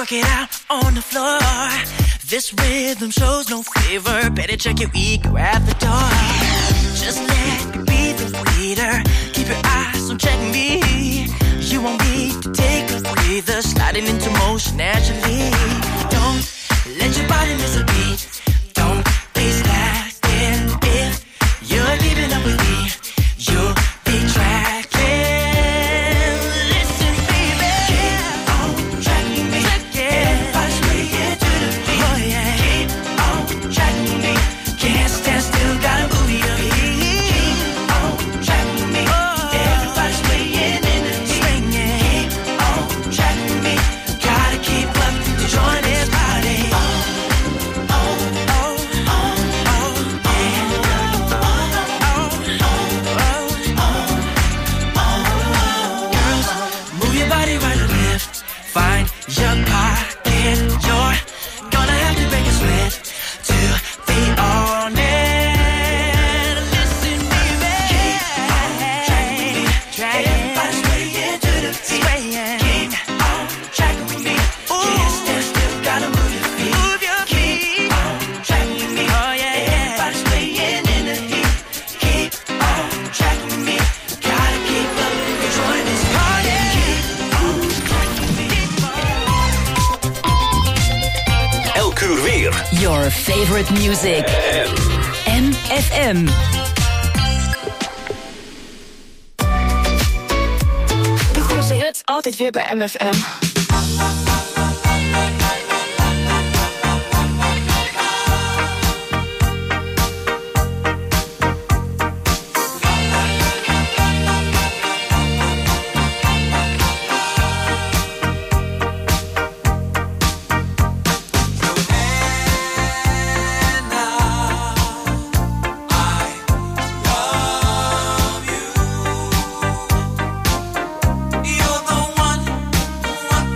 it out on the floor. This rhythm shows no favor. Better check your ego at the door. Just let me be the leader. Keep your eyes on check me. You won't need to take a breather. Sliding into motion naturally. Don't let your body miss a beat. Don't be slacking. If you're keeping up with me, you'll be tracking. Listen, baby, keep on tracking me. Everybody's swaying to the beat. Oh yeah, keep on tracking me. Can't stand still, gotta move your feet. Keep on tracking me. Everybody's swaying in the heat. Keep on tracking me. Gotta keep up to join this party. Find your pocket. You're gonna have to break a sweat to be on it. Listen, baby, keep on tracking me. Everybody's swaying to the beat. Keep on tracking with me. Can't stand still, gotta move your feet. Keep on tracking me. Everybody's swaying in the heat. Keep on tracking with me. Gotta keep up and join this party. Elk uur weer. Your favorite music. MFM. De grootste hits altijd weer bij MFM. You're the one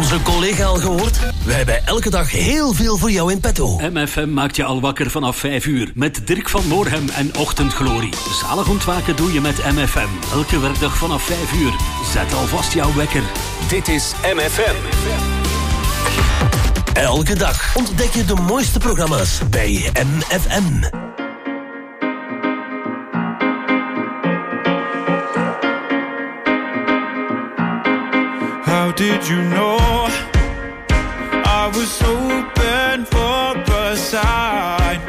onze collega al gehoord? Wij hebben elke dag heel veel voor jou in petto. MFM maakt je al wakker vanaf 5 uur. Met Dirk van Moorhem en Ochtendglorie. Zalig ontwaken doe je met MFM. Elke werkdag vanaf 5 uur. Zet alvast jouw wekker. Dit is MFM. Elke dag ontdek je de mooiste programma's bij MFM. How did you know I was open for a sign?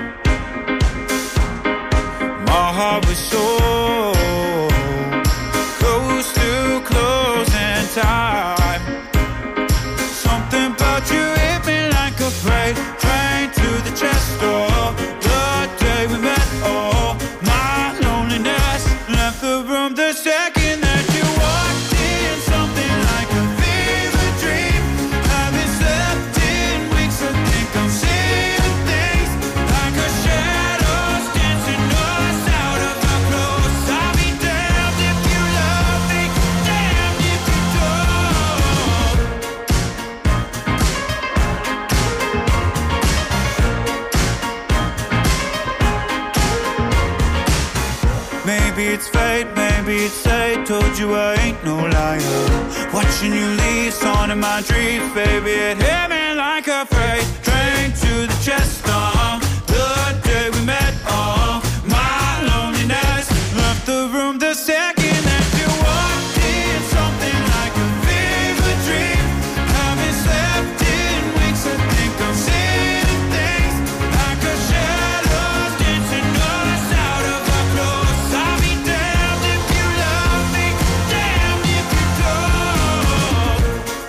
My heart was so close to closing time. Something about you hit me like a freight train to the chest door. The day we met, oh, my loneliness left the room the second that you walked in. Something like a fever dream. Haven't slept in weeks. I think I'm seeing things like a shadows dancing us out of our clothes. I'll be damned if you love me, damned if you don't. Maybe it's fate, maybe it's fate. Told you I ain't no liar. Watching you leave, on in my dreams, baby. It hit me like a freight train to the chest. The day we met, my loneliness left the room the second that you walked in. Something like a fever dream. Haven't slept in weeks. I think I'm seeing things like a shadows dancing us out of our clothes. I'll be damned if you love me, damned if you don't.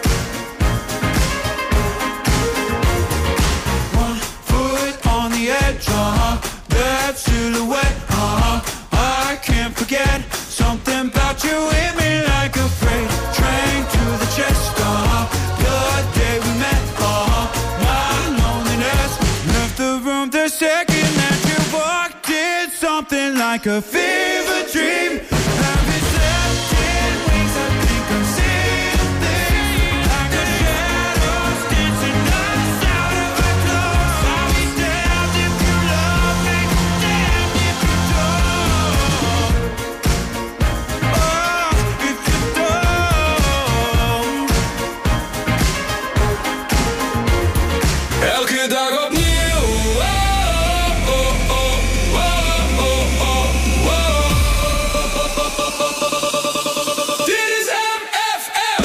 One foot on the edge, that silhouette, I can't forget. Something about you hit me like a freight train to the chest. The day we met, my loneliness left the room the second that you walked in. Something like a fever dream. Haven't slept in weeks. I think I'm seeing things like a shadows dancing us out of our clothes. I'll be damned if you love me, damned if you don't. Oh, if you don't. Elke dag opnieuw. Oh, oh, oh, oh, oh, oh, oh. Dit is MFM.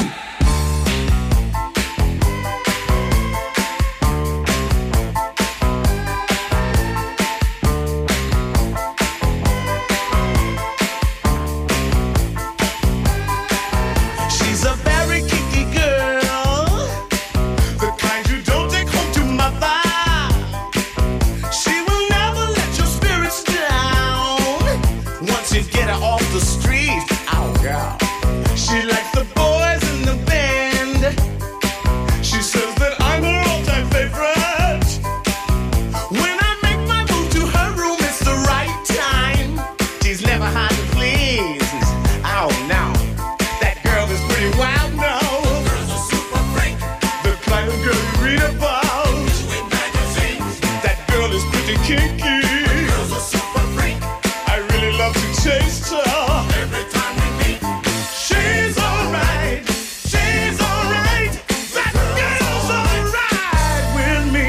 She's a very kinky girl, the kind you don't take home to mother. She will never let your spirits down once you get her off the street. Oh, girl. She likes the boys in the band. She says that I'm her all-time favorite. When I make my move to her room, it's the right time. She's never hard to please. Oh, no. That girl is pretty wild now. Girl's a super freak. The kind of girl you read about. With magazines. That girl is pretty kinky. Girl's a super freak. I really love to taste her. Every time we meet. She's alright. She's alright. That girl's alright with me.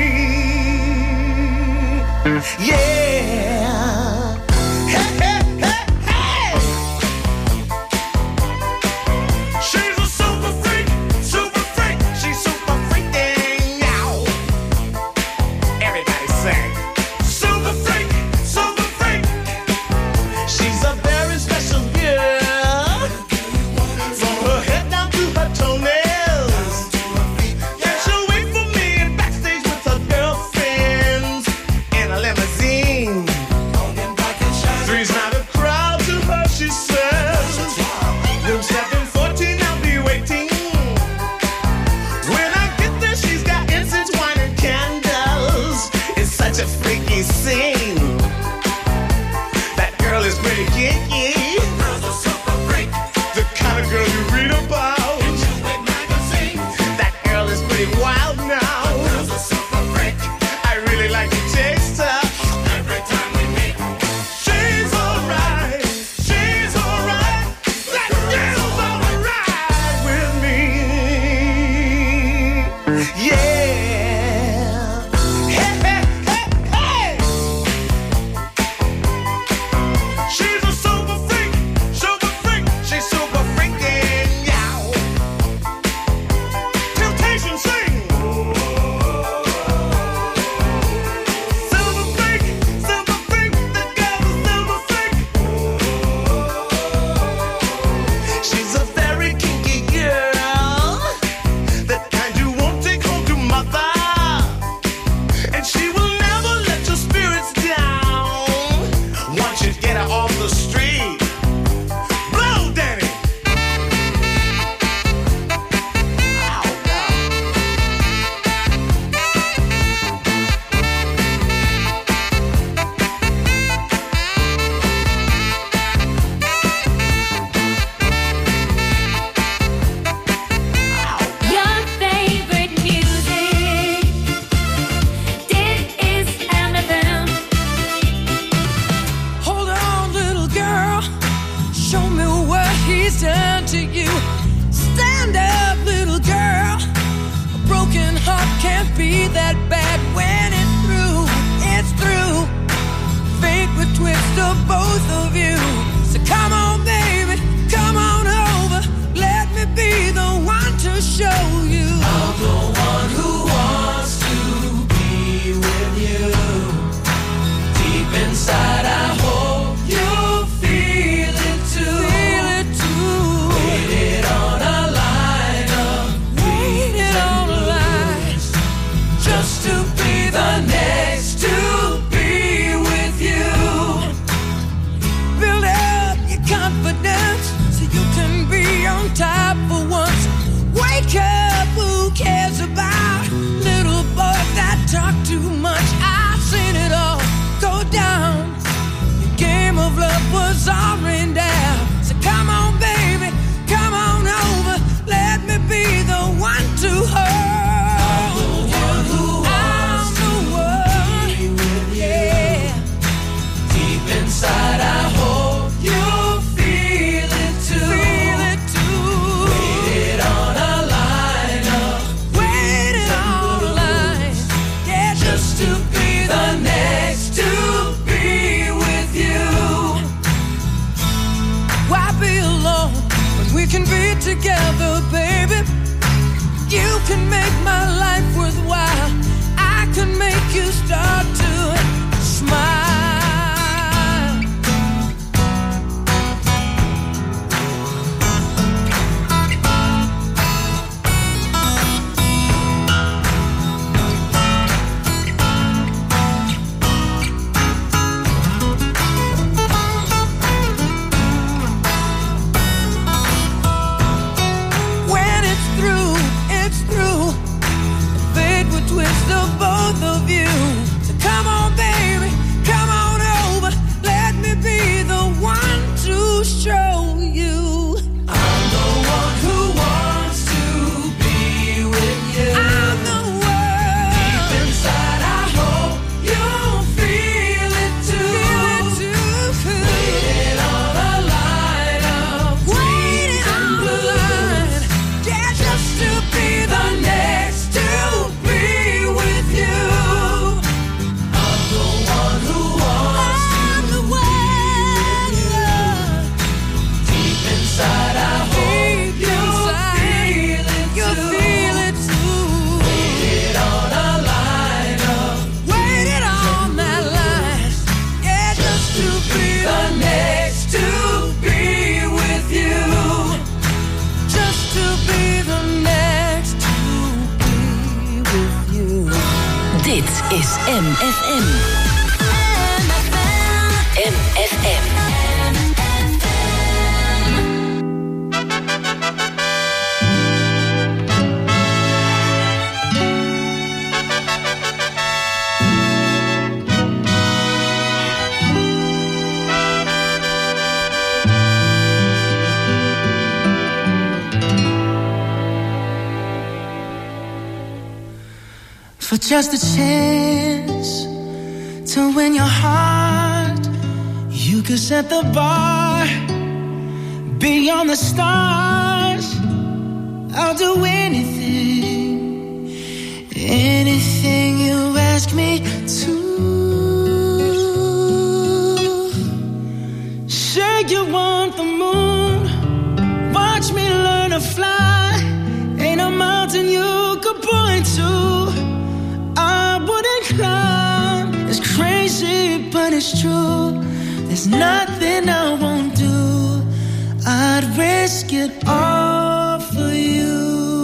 Yeah. Hey, hey, hey, hey. She's a super freak, super freak. She's super freaking out. Everybody sing. Super freak, super freak. She's a very special girl. From her head down to her toenails. Yeah, she'll wait for me in backstage with her girlfriends in a limousine. Three's not a crowd to her, she says. Room 714, I'll be waiting. When I get there, she's got incense, wine, and candles. It's such a freaky scene. That girl is pretty kinky. Girl's a super freak. The kind of girl you read about. That girl is be that bad when it's through. It's through. Fate would twist of both of you. So come on, baby, come on over. Let me be the one to show you. I'm the one who wants to be with you. Deep inside, I hope you feel it too. Feel it too. Waited on a line of waited on a line just to be the next to be with you. Build up your confidence so you can be on top for once. Wake up, who cares about little boys that talk too much? I've seen it all go down. The game of love was all rained down. So come on, baby, come on over. Let me be the one to hold you. I'm the one, yeah. Deep inside, I hope you feel it too. Feel it too. Waited on a line up. Waited on a line, yeah, just to be the next to be with you. Why be alone when we can be together, baby? You can make my life worthwhile. I can make you start to smile. When it's through, it's through. Fate would twist of both of you. So come on, baby, come on over. Let me be the one to show you. I'm the one who wants to be with you. I'm the one. Deep inside, I hope you feel it too. Feel it too. Waiting on a line of waiting on the line. Yeah, just to be the next to be with you. I'm the one who wants to be with you. Deep inside, I hope you feel it too. You feel it too. Waited on a line of waited on that line. Yeah, just to be the next to be with you. Just to be the next to be with you. Dit is MFM. MFM. For just a chance to win your heart, you could set the bar beyond the stars. I'll do anything, anything you ask me to. Say you want the moon, watch me learn to fly. Ain't a mountain you could point to I wouldn't climb. It's crazy, but it's true. There's nothing I won't do. I'd risk it all for you.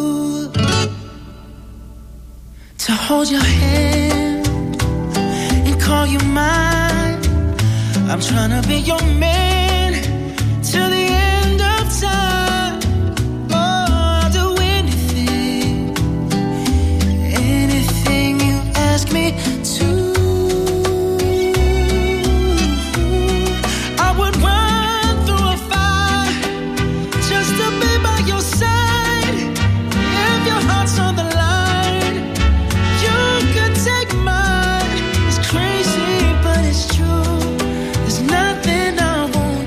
To hold your hand and call you mine. I'm trying to be your man till the end of time. Oh, I'll do anything, anything you ask me to. I would run through a fire just to be by your side. If your heart's on the line, you could take mine. It's crazy, but it's true. There's nothing I won't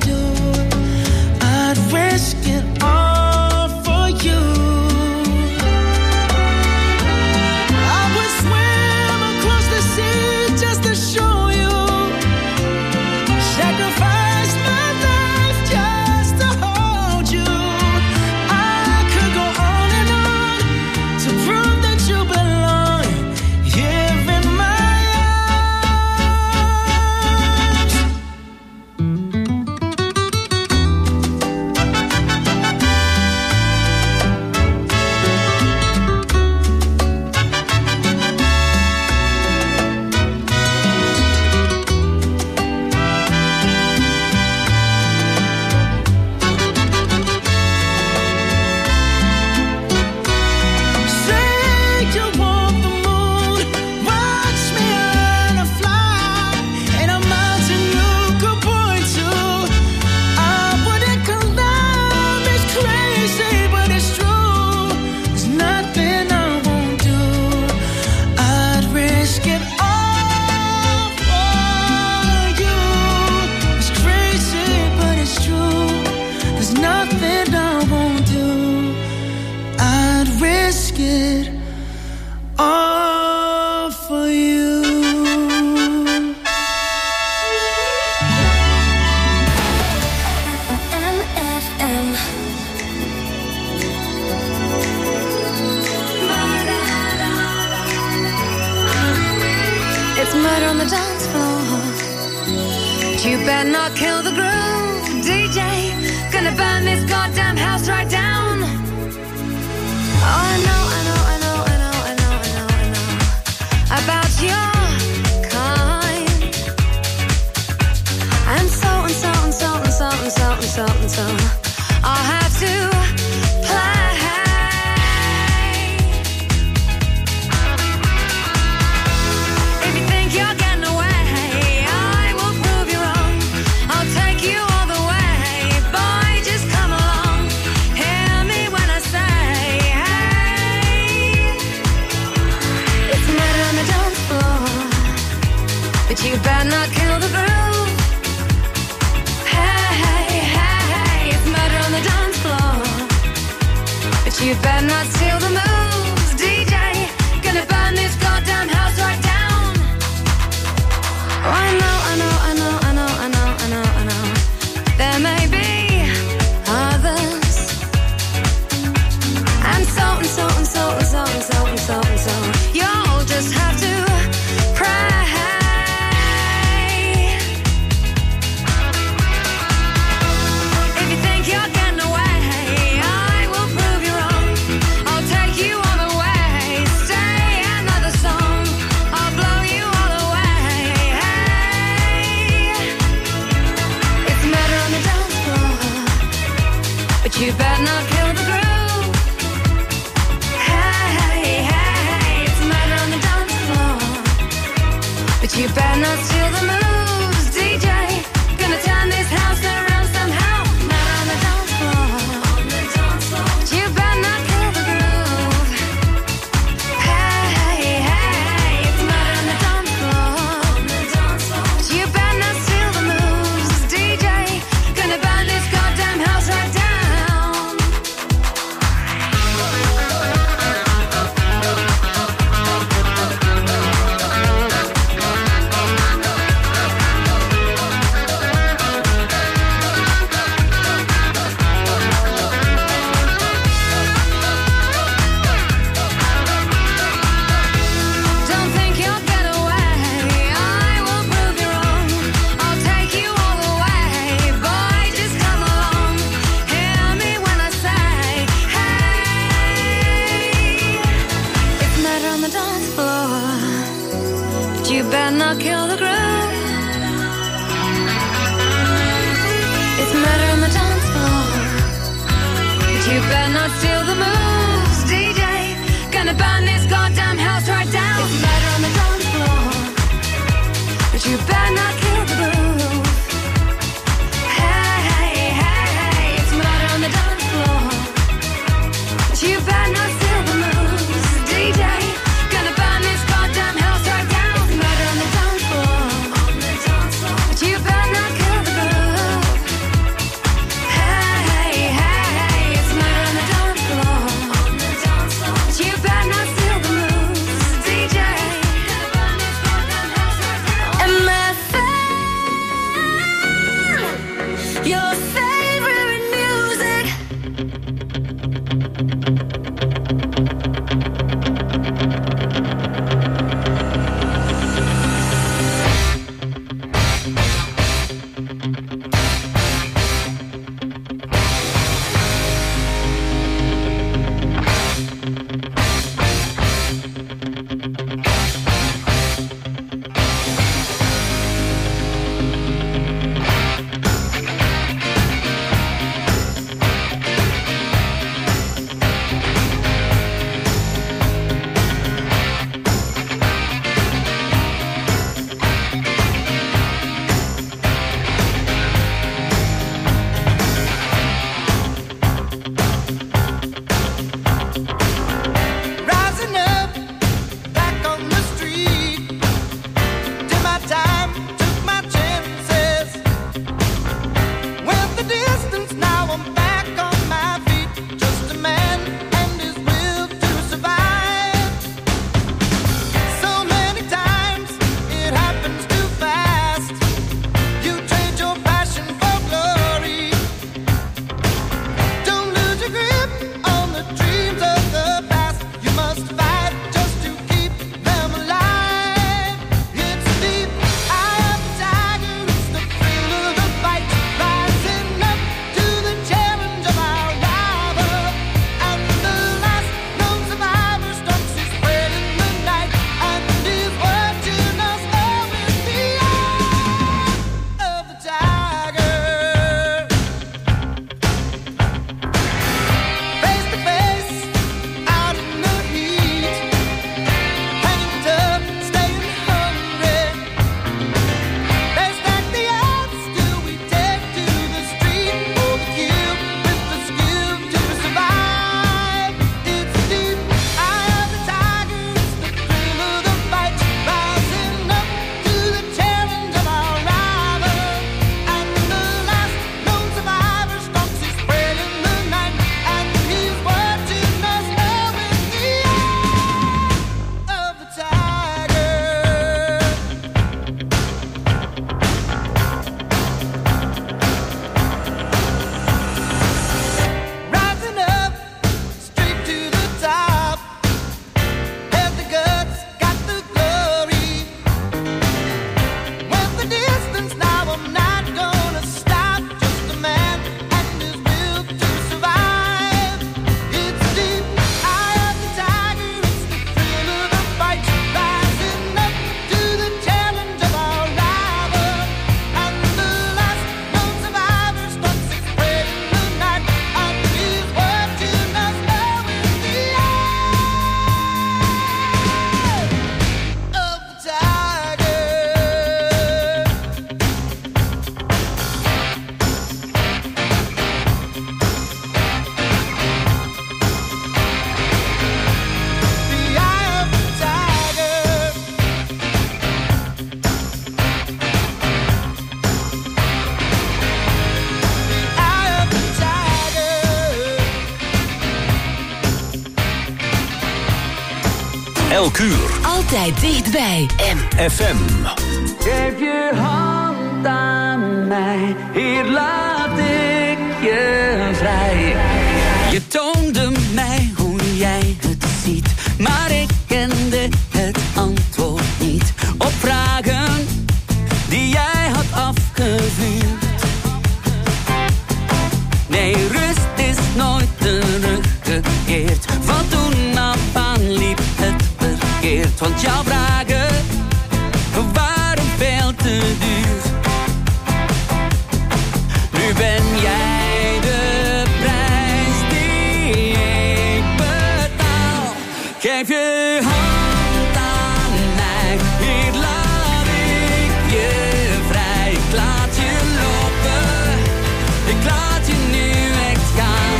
better not kill the groove, DJ. Gonna burn this goddamn house right down. Oh, I know about your kind. And so I'll have to play. If you think you're getting away, I will prove you wrong. I'll take you all the way. Boy, just come along. Hear me when I say, hey. It's murder on the dance floor, but you better not kill the groove. Hey, it's murder on the dance floor, but you better not steal the moves, DJ. Gonna burn this goddamn house right down. Oh, I know. There may be others, and so. You'll just have to pray. If you think you're getting away, I will prove you wrong. I'll take you all the way. Stay another song. I'll blow you all away. Hey, it's murder on the dance floor, but you better not kill the groove. Hey, it's murder on the dance floor, but you better not steal the moves, DJ. Gonna turn this house around somehow. Murder on the dance floor, but you better not kill the groove. Hey, it's murder on the dance floor, but you better not steal the moves, DJ. Gonna burn this goddamn house right down. Don't think you'll get away, I will prove you wrong. I'll take you all the way. Boy, just come along. Hear me when I say, hey. It's murder on the dance floor, but you better not kill the groove. It's murder on the dance floor, but you better not steal the moves, DJ. Gonna burn this goddamn house right down. It's murder on the dance floor, but you better not kill the groove. Hey, it's murder on the dance floor, but you better not steal the moves, DJ. Gonna burn this goddamn house right down. It's murder on the dance floor, but you better not kill the groove. Hey, it's murder on the dance floor, but you better not steal the moves, DJ. Gonna burn this goddamn house right down. MFM. Elk uur. Altijd dichtbij. FM. Geef je hand aan mij, hier laat ik je vrij. Je toonde mij hoe jij het ziet, maar ik kende het antwoord niet op vragen die jij had afgevuurd. Nee, rust is nooit teruggekeerd. Van toen af aan liep het verkeerd, want jouw vragen waren veel te duur. Nu ben jij de prijs die ik betaal. Geef je hand aan mij, hier laat ik je vrij. Ik laat je lopen, ik laat je nu echt gaan.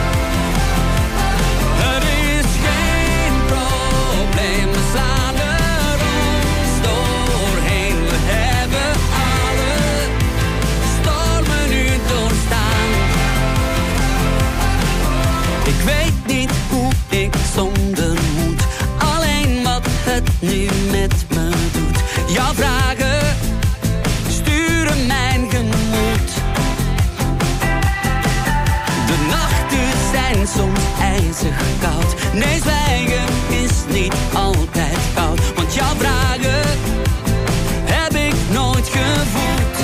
Het is geen probleem, we slaan er ons doorheen. We hebben alle stormen nu doorstaan. Ik weet niet hoe ik zonder moet, alleen wat het nu met me doet. Jouw vragen sturen mijn gemoed. De nachten zijn soms ijzig koud. Nee, zwijgen is niet altijd koud, want jouw vragen heb ik nooit gevoeld.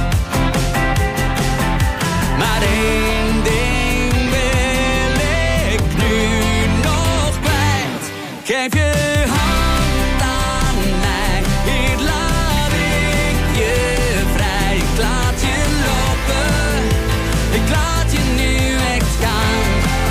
Maar één ding wil ik nu nog kwijt. Geef je hand aan mij, hier laat ik je vrij. Ik laat je lopen, ik laat je nu echt gaan.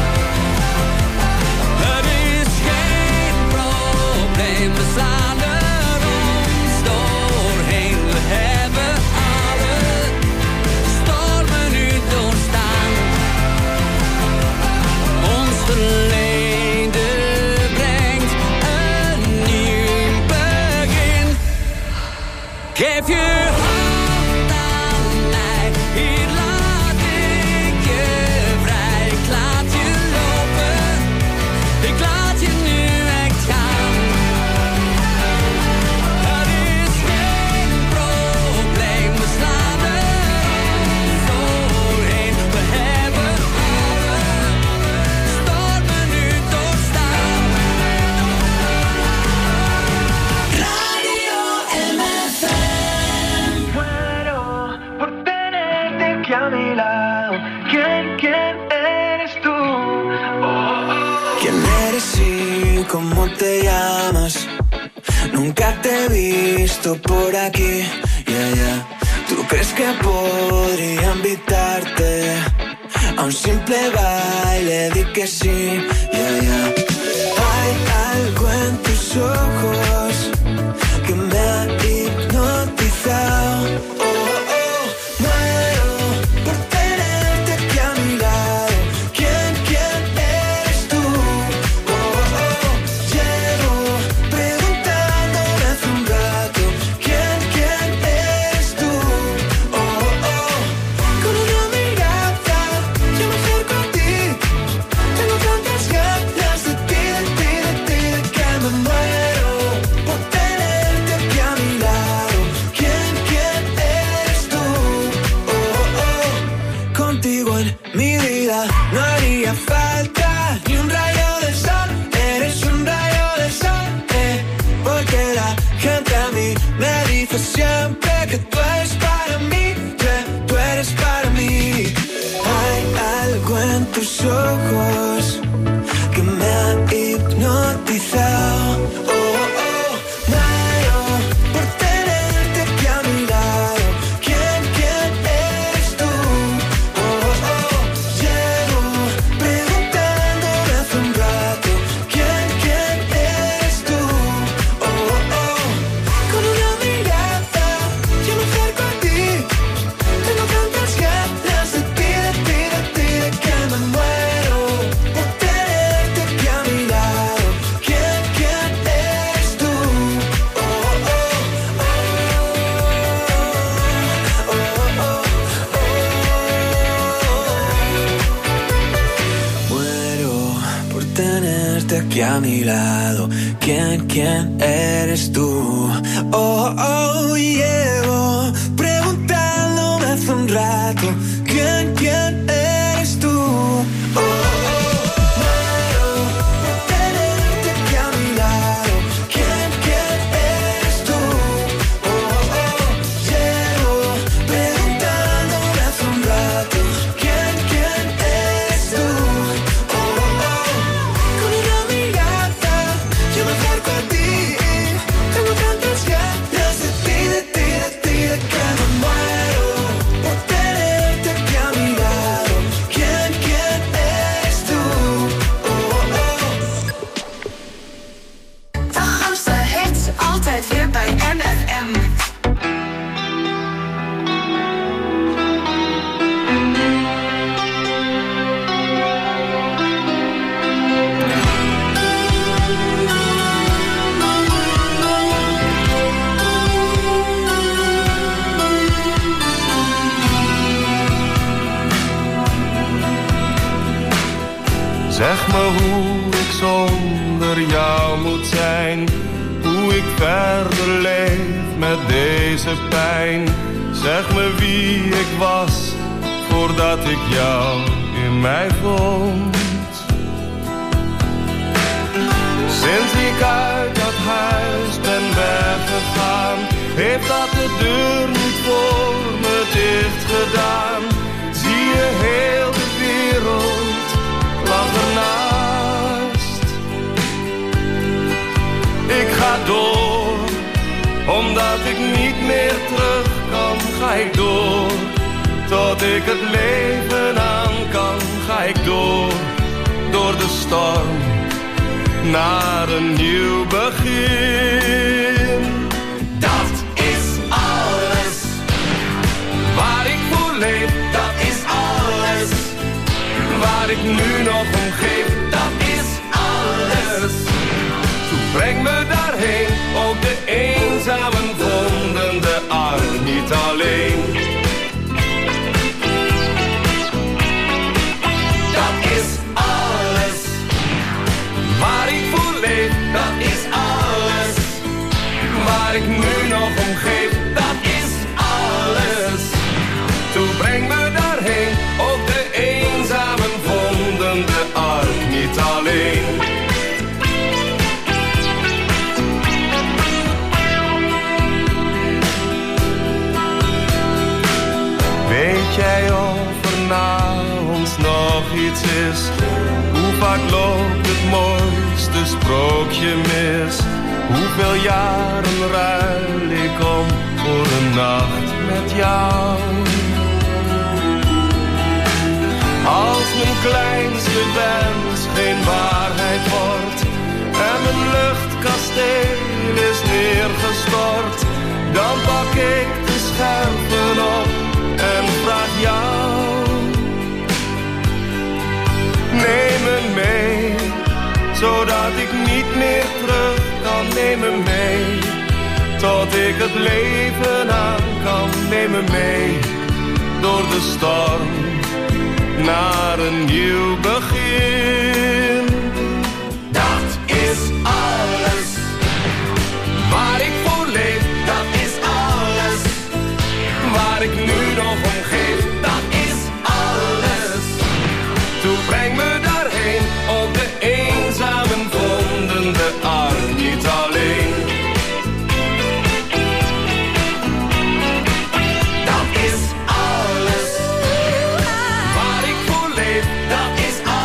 Het is geen probleem, we slaan er ons doorheen. We hebben alle stormen nu doorstaan. Ons verleden brengt een nieuw begin. Geef je hand aan mij, hier laat ik je vrij. Ik laat je lopen, ik laat je nu echt gaan. Het is geen probleem, we slaan er ons doorheen. We hebben alle stormen nu doorstaan. Radio MFM. Muero por tenerte aquí a mi lado. ¿Quién eres tú? ¿Quién eres y cómo te llamas? Nunca te he visto por aquí, yeah. ¿Tú crees que podría invitarte a un simple baile? Di que sí, yeah. Hay algo en tus ojos que me ha hipnotizado. Muero por tenerte aquí a mi lado. ¿Quién eres tú? Llevo preguntándome hace un rato. ¿Quién eres tú? Con una mirada yo me acerco a ti. Tengo tantas ganas de ti, que me muero por tenerte aquí a mi lado. ¿Quién eres tú? Contigo en mi vida no haría falta ni un rayo de sol. Eres un rayo de sol, porque la gente a mí me dice siempre que tú eres para mí, que tú eres para mí. Hay algo en tus ojos que me ha hipnotizado. Muero por tenerte aquí a mi lado. ¿Quién eres tú? Llevo preguntándome hace un rato. ¿Quién eres tú? Con una mirada yo me acerco a ti. Tengo tantas ganas de ti, que me muero por tenerte aquí a mi lado. ¿Quién aquí a mi lado. ¿Quién eres tú? Oh, oh, llevo preguntándome hace un rato. ¿Quién eres tú? Oh, Zeg me hoe ik zonder jou moet zijn, hoe ik verder leef met deze pijn. Zeg me wie ik was, voordat ik jou in mij vond. Sinds ik uit dat huis ben weggegaan, heeft dat de deur niet voor me dicht gedaan. Zie je heel de wereld lag ernaast. Ik ga door, omdat ik niet meer terug kan. Ga ik door, tot ik het leven aan kan. Ga ik door de storm, naar een nieuw begin. Dat is alles, waar ik voor leef, dat is alles. Waar ik nu nog om geef, dat is alles. Toen breng me daarheen, ook de eenzamen vonden de arm niet alleen. Dat is alles, waar ik voor leef, dat is alles. Waar ik nu nog om geef, dat is alles. Toen breng me daarheen, ook de eenzamen vonden de ark niet alleen. Weet jij of er na ons nog iets is? Hoe vaak loopt het mooiste sprookje mis? Hoeveel jaren ruil ik om voor een nacht met jou? Als mijn kleinste wens geen waarheid wordt en mijn luchtkasteel is neergestort, dan pak ik de scherven op en vraag jou. Neem me mee, zodat ik niet meer terug kan. Neem me mee, tot ik het leven aan kan. Neem me mee, door de storm, naar een nieuw begin. Dat is alles, waar ik voor leef, dat is alles. Waar ik nu nog om geef, dat is alles. Toen breng me daarheen, ook de eenzamen vonden de arm niet alleen. Dat is alles, waar ik voor leef, dat is alles.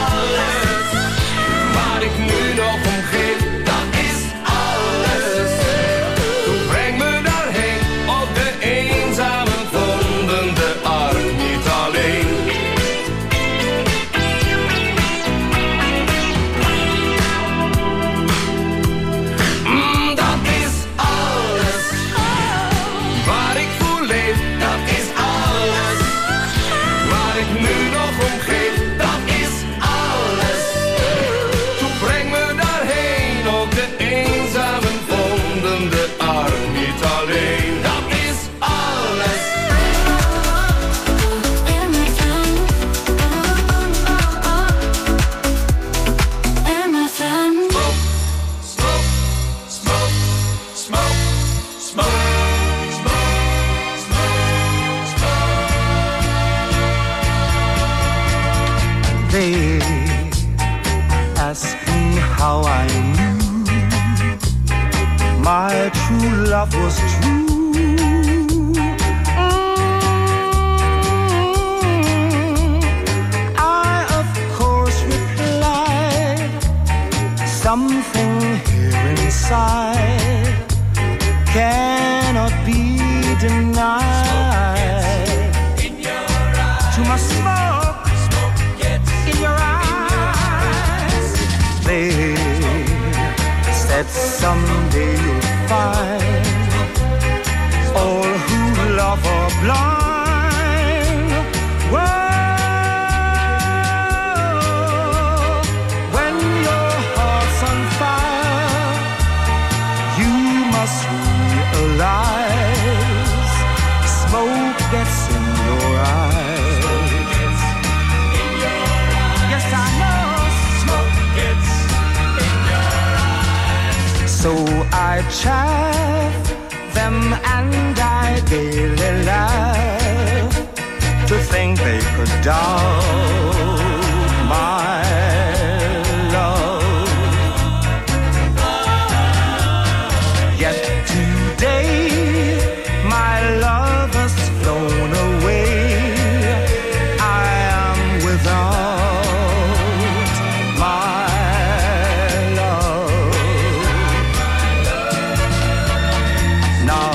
They ask me how I knew my true love was true. I of course replied, something here inside cannot be denied. In your eyes, too much smoke gets in your eyes. They said someday you'll find all who love are blind. Whoa, when your heart's on fire, you must realize smoke gets in your eyes. Yes, I know smoke gets in your eyes. So I chaff them and I gaily laugh to think they could doubt my love. Yet today my love has flown away. I am without my love. Now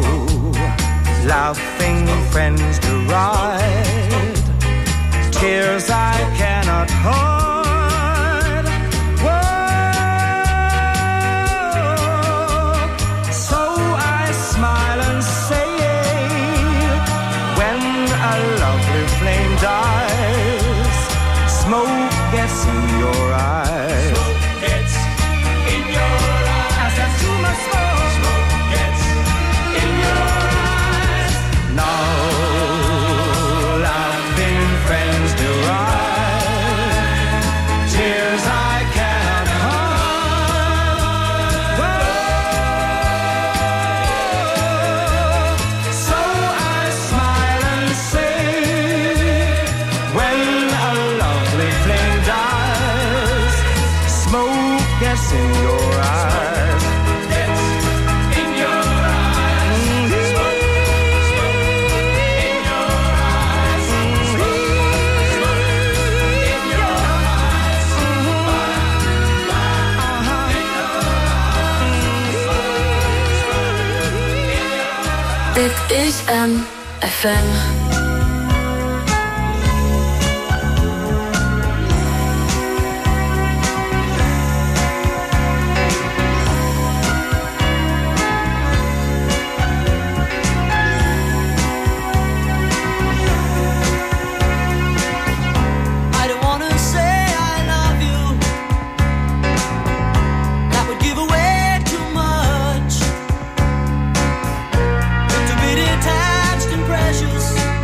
laughing friends deride tears I cannot hide. Whoa, so I smile and say, when a lovely flame dies, smoke gets in your eyes. Smoke gets in your eyes. I said too much smoke. Smoke gets in your eyes. Now laughing friends deride tears I cannot hide. Whoa, so I smile and say, when a lovely flame dies, smoke gets in your eyes. Gets in your eyes. Smoke, smoke in your eyes. Smoke, smoke in your eyes. Dit is MFM. I don't wanna say I love you. That would give away too much. But to be detached and precious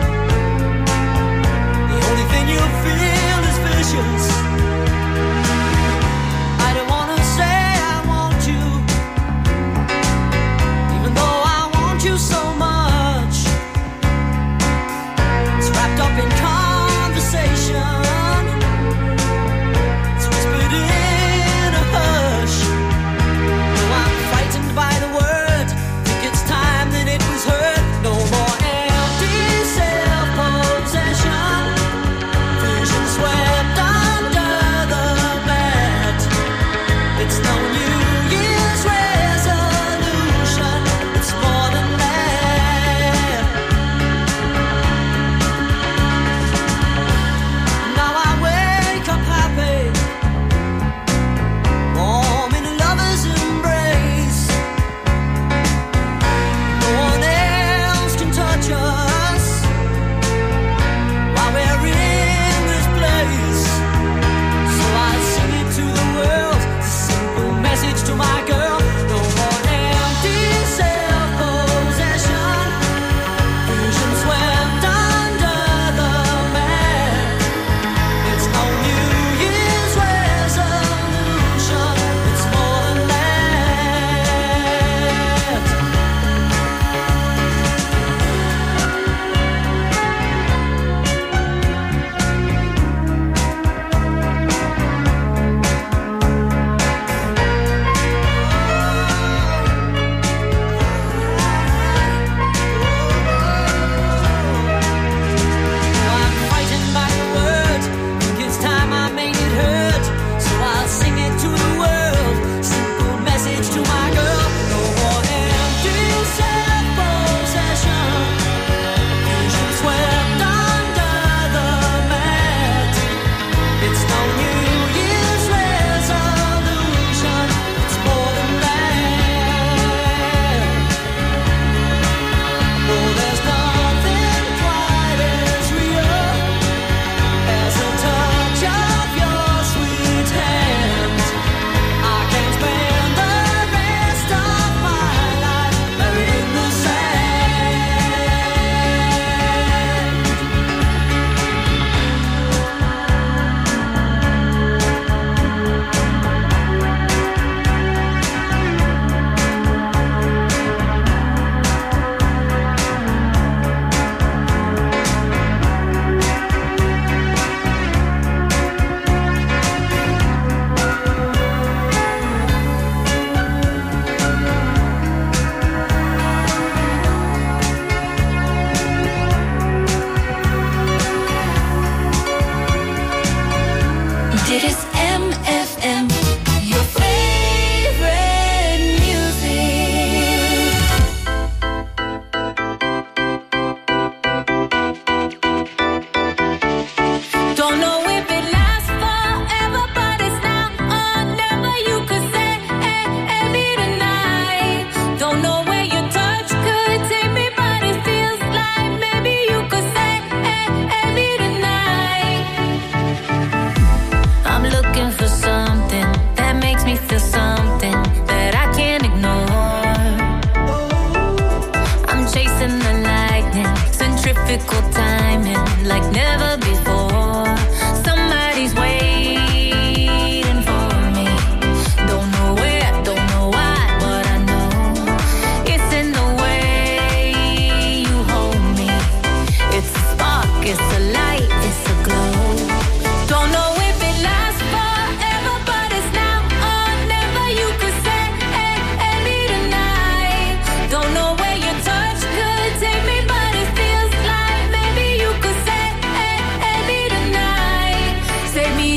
difficult timing like never before. Somebody's waiting for me. Don't know where, don't know why, but I know it's in the way you hold me. It's a spark, it's a light, it's a glow. Don't know if it lasts forever, but it's now or never. You could say me tonight. Don't know where your touch could take me, but it feels like maybe you could say me tonight. Say me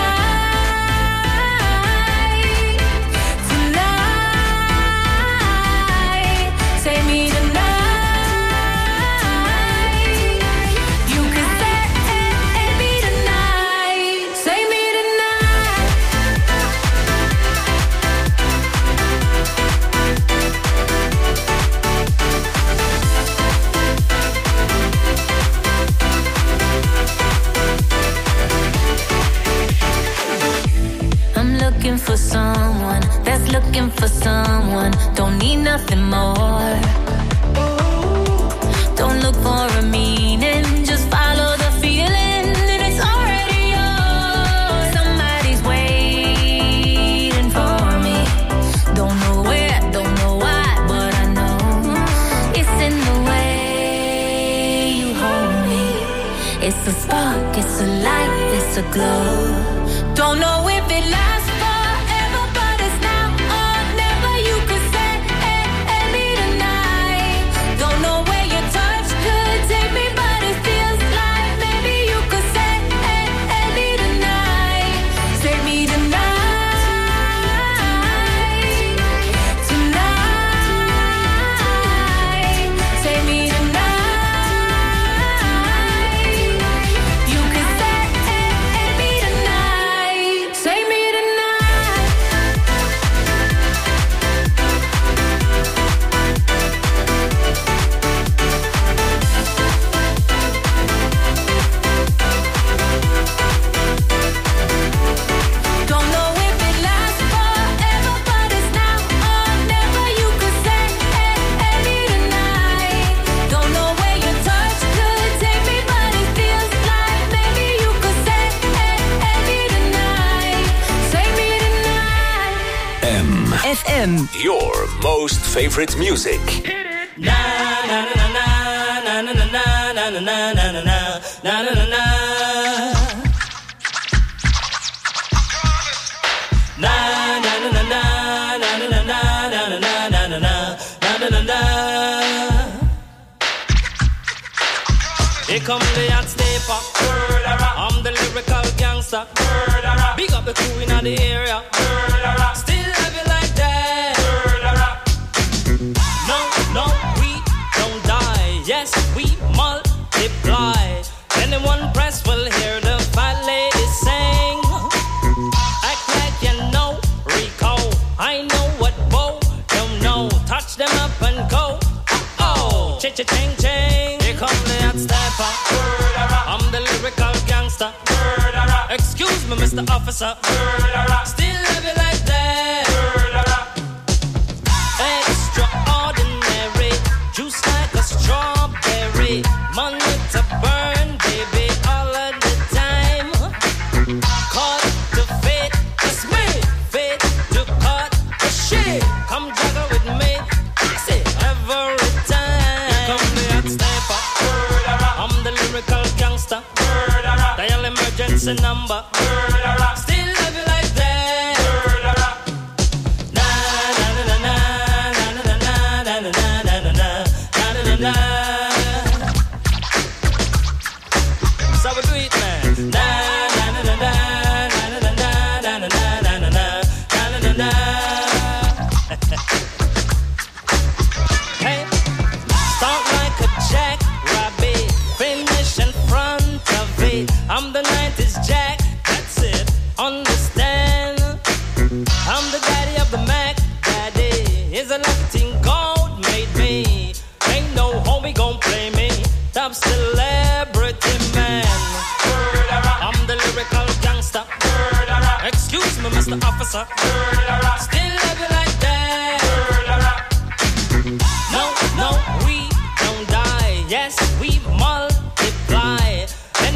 tonight. Tonight. Say me tonight. You could say me tonight. Say me tonight. I'm looking for someone that's looking for someone. Don't need nothing more. Don't look for a meaning, just follow the feeling, and it's already yours. Somebody's waiting for me. Don't know where, don't know why, but I know it's in the way you hold me. It's a spark, it's a light, it's a glow. Don't know if it lasts forever, but it's now or never. You could say me tonight. Don't know where your touch could take me, but it feels like maybe you could say me tonight. Say me tonight. Tonight. Say me tonight. You could say me tonight. Say me tonight. Don't know if it lasts forever, but it's now or never. You could say me tonight. Don't know where your touch could take me, but it feels like maybe you could say me tonight. Say me tonight. FM. Your most favorite music. Na na na na na na na na na na na na na na na na. Na na na na na na na na na na na na na na na na. Here come the hot stepper. I'm the lyrical gangster. Big up the crew in the area. Still have it like that. No, no, we don't die. Yes, we multiply. Anyone press will hear the fat lady sing. Act like you know Rico. I know what Bo don't know. Touch them up and go. Oh, ching ching. Here come the hot stepper. I'm the lyrical gangster. Excuse me, Mr. Officer. Still love you like that. Extraordinary, juice like a strawberry. Money to burn, baby, all of the time. Caught the fate, it's me. Fate to cut the shit. Come juggle with me, say every time. Here come the hot stepper. I'm the lyrical gangster. Dial emergency number. Still love you like that. Na na na na na na na na na na na na na. So we do it, man. Na na na na na na na na na na na na na. Hey, start like a jackrabbit, finish in front of it. I'm the 90s Jack, that's it. Understand? I'm the daddy of the Mac. Daddy is a Latin gold made me. Ain't no homie gon' play me. Top celebrity man. I'm the lyrical gangster. Excuse me, Mr. Officer. Still love you like that. No, no, we don't die. Yes, we multiply.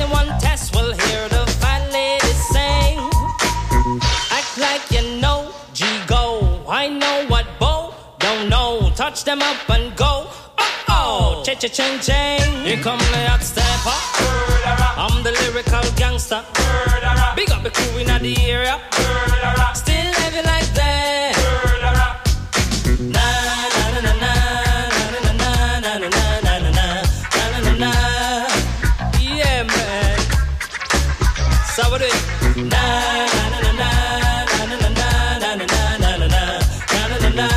one test will hear the fine lady sing. Act like you know, G go. I know what Bo don't know. Touch them up and go. Oh, cha-cha-ching-ching. Here come the hot stepper. I'm the lyrical gangster. Big up the crew in the area. Still heavy like that. Na na na na na na na na na na na na na. Yeah, man. So what it? Na na na na na na na na na na na na na.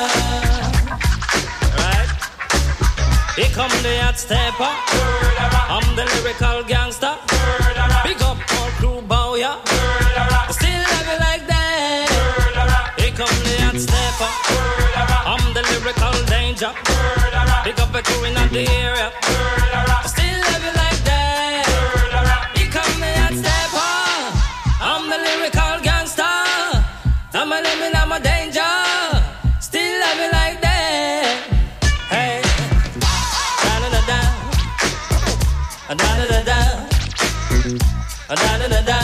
Right. Here come the hot stepper. I'm the lyrical gangster. Big up all crew bow ya. Still have it like that. Here come the hot stepper. I'm the lyrical danger. Big up the crew in the area. Still have it like that. Here come the hot stepper. I'm the lyrical gangster. I'm a living, I'm a danger. Still have it like that. Hey. Da-da-da-da. Da-da-da-da. Da-da-da-da.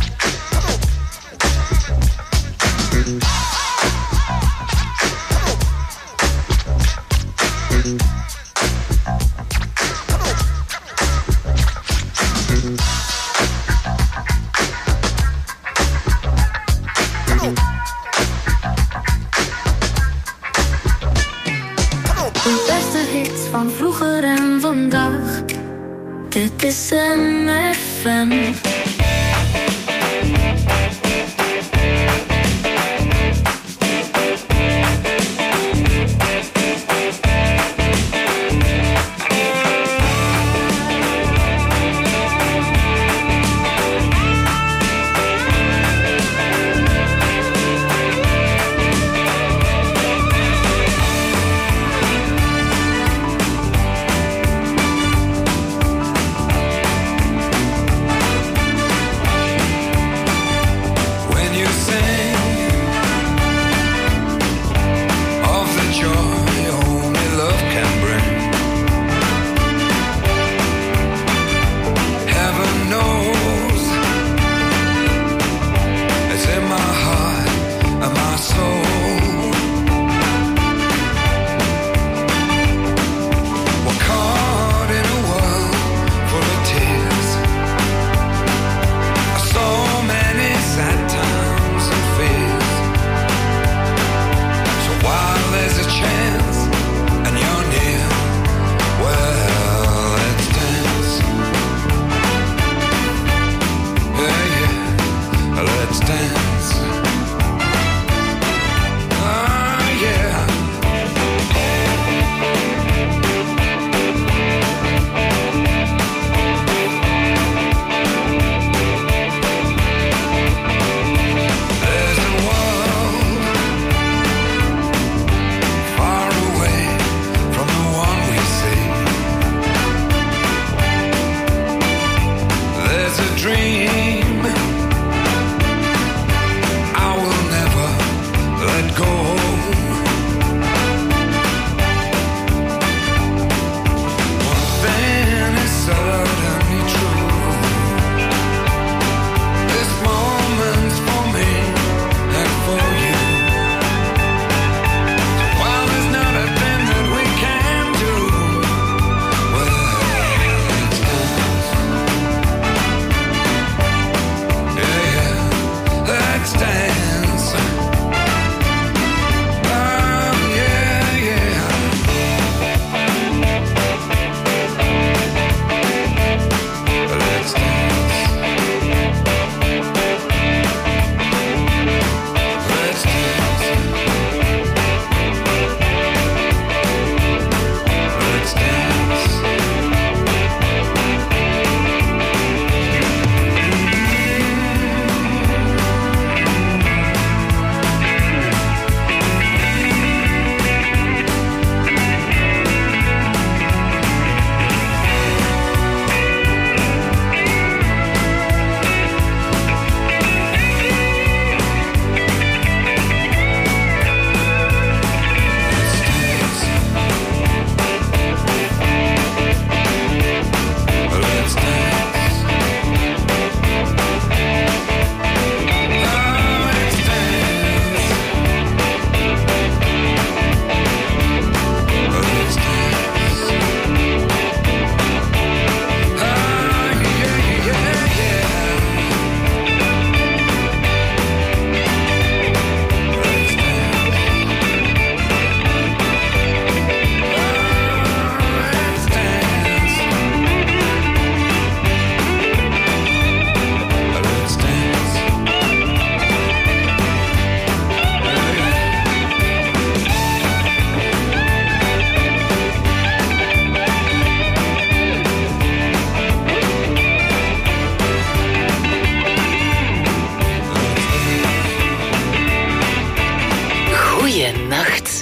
De beste hits van vroeger en vandaag. Dit is MFM.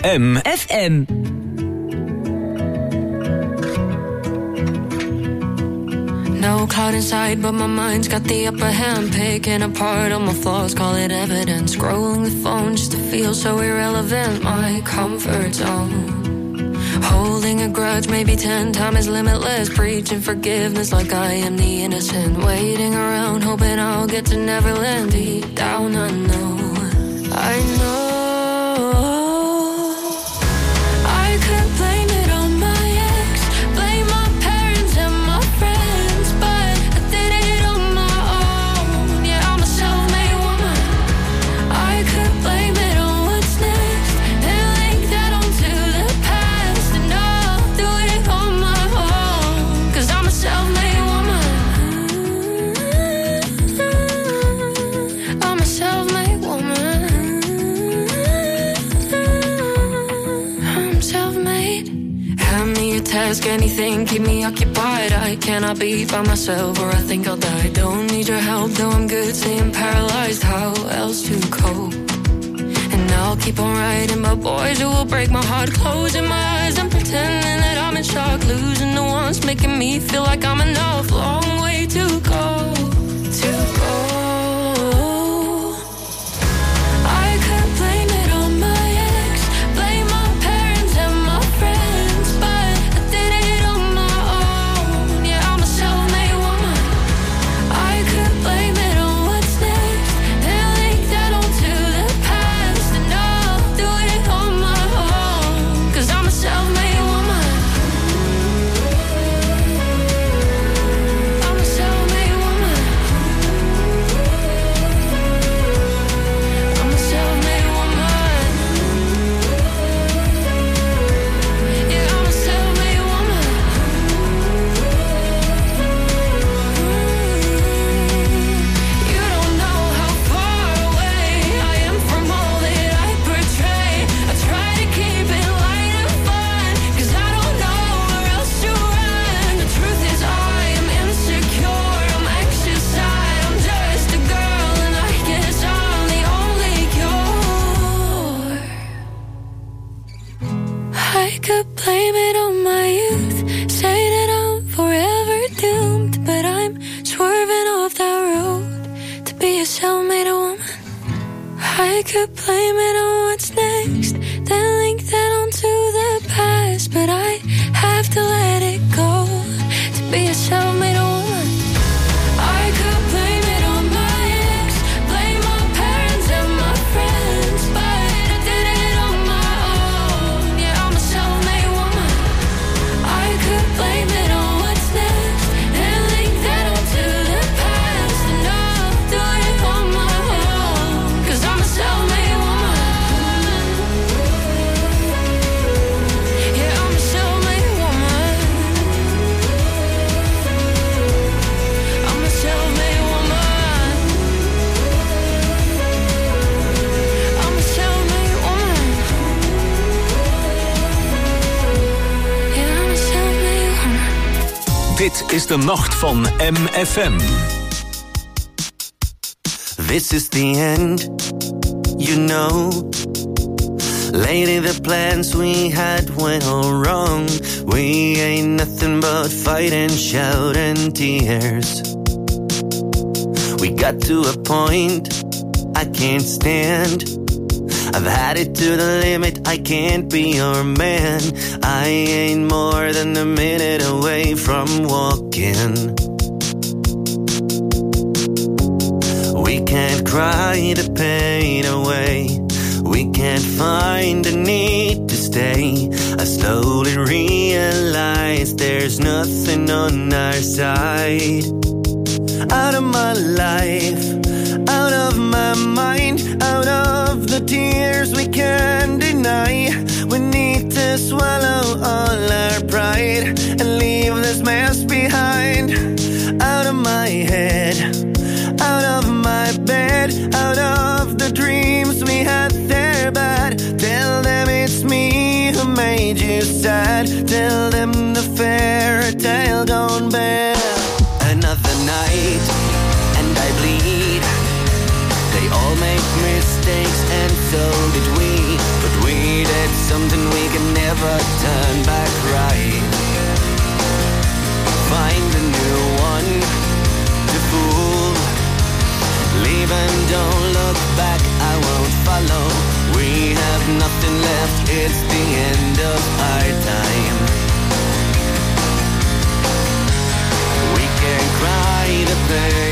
FM. No cloud inside, but my mind's got the upper hand. Picking apart all my flaws, call it evidence. Scrolling the phone just to feel so irrelevant. My comfort zone. Holding a grudge, maybe 10 times limitless. Preaching forgiveness like I am the innocent. Waiting around, hoping I'll get to Neverland. Deep down, I know. I could blame it on my ex, blame my parents and my friends, but I did it on my own. Yeah, I'm a self-made woman. I could blame it on what's next and link that onto the past, and I'll do it on my own, 'cause I'm a self-made woman. I'm a self-made woman. Task anything, keep me occupied. I cannot be by myself or I think I'll die. Don't need your help, though I'm good, staying paralyzed. How else to cope? And I'll keep on writing about boys who will break my heart. Closing my eyes and pretending that I'm in shock. Losing the ones making me feel like I'm enough. Long way to go, to go. I could blame it on my ex, blame my parents and my friends, but I did it on my own. Yeah, I'm a self-made woman. I could blame it on what's next and link that onto the past, and I'll do it on my own, 'cause I'm a self-made woman. I'm a self-made woman. I'm a self-made woman. Yeah, I'm a self-made woman. You don't know how far away I am from all that I portray. I try to keep it light and fun, 'cause I don't know where else to run. The truth is I am insecure, I'm anxious, I'm just a girl, and I guess I'm the only cure. I could blame it on my youth, say that I'm forever doomed, but I'm swerving off that road to be a self-made woman. I could blame it on what's next, then link that onto the past, but I have to let it go to be a self-made woman. I could blame it on my ex, blame my parents and my friends, but I did it on my own. Yeah, I'm a self-made woman. I could blame it on what's next and link that onto the past, and I'll do it on my own, 'cause I'm a self-made woman. Yeah, I'm a self-made woman. I'm a self-made woman. I'm a self-made woman. Yeah, I'm a self-made woman. Dit is de nacht van MFM. This is the end, you know. Lately the plans we had went all wrong. We ain't nothing but fight and shout and tears. We got to a point I can't stand. I've had it to the limit, I can't be your man. I ain't more than a minute away from walking. We can't cry the pain away. We can't find the need to stay. I slowly realize there's nothing on our side. Out of my life, out of my mind, out of the tears we can't deny. We need to swallow all our pride and leave this mess behind. Out of my head, out of my bed, out of the dreams we had there bad. Tell them it's me who made you sad. Tell them the fairy tale gone bad. Another night and I bleed. They all make mistakes and so did we, but we did something we can never turn back right. Find a new one to fool. Leave and don't look back, I won't follow. We have nothing left, it's the end of our time. We can cry the pain